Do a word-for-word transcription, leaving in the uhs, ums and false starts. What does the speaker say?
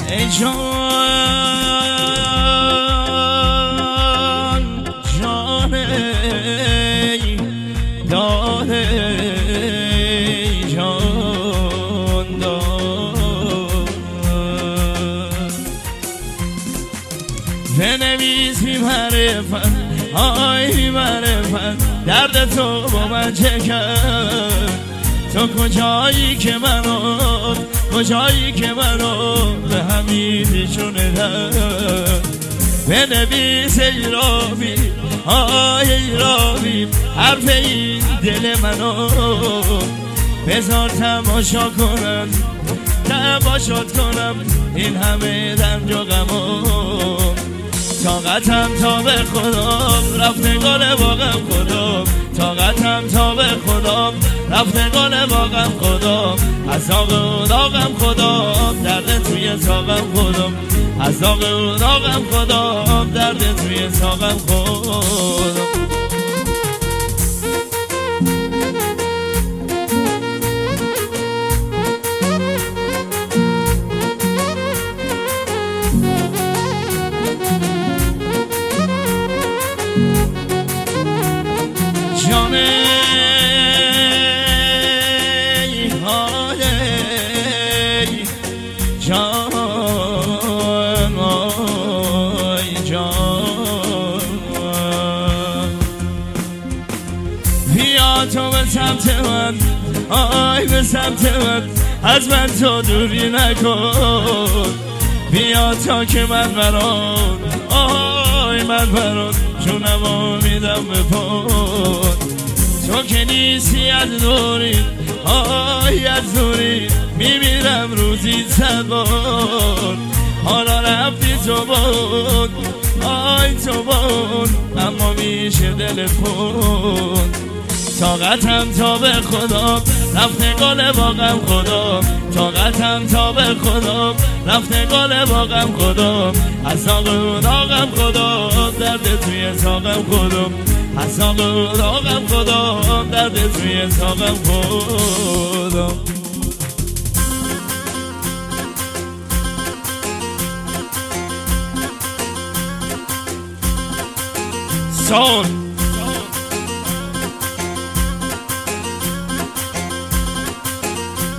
ای جان جان ای داد ای جان داد بنویس بی معرفت آی بی معرفت درد تو با من چه کرد تو کجایی که منو کجایی که منو به همین پیشونه در بنویس ای رابی آی ای رابی حرف این دل منو بذار تماشا کنم تماشات کنم این همه رنج و غمو طاقتم تا به خدام رفتگان باغم خدام طاقتم تا به خدام رفتگان باغم خدام از داغ و داغم خدام درد توی ساقم خدام از داغ و داغم خدام درد توی ساقم خدام جانه های جان آی جان بیا تو به سمت من آی به سمت من از من تو دوری نکن بیا تا که من برات آی من برات جونمو میدم به پات تو که نیستی از دوری آی از دوری میمیرم روزی صد بار حالا رفتی تو بود آی تو بود اما میشه دل پون طاقتم تا به خدا رفتگان باغم خدا طاقتم تا به خدا رفتگان باغم خدا از داغ و داغم خدا درد توی ساقم خدا از داغ و داغم خدا درد توی ساقم خدا سال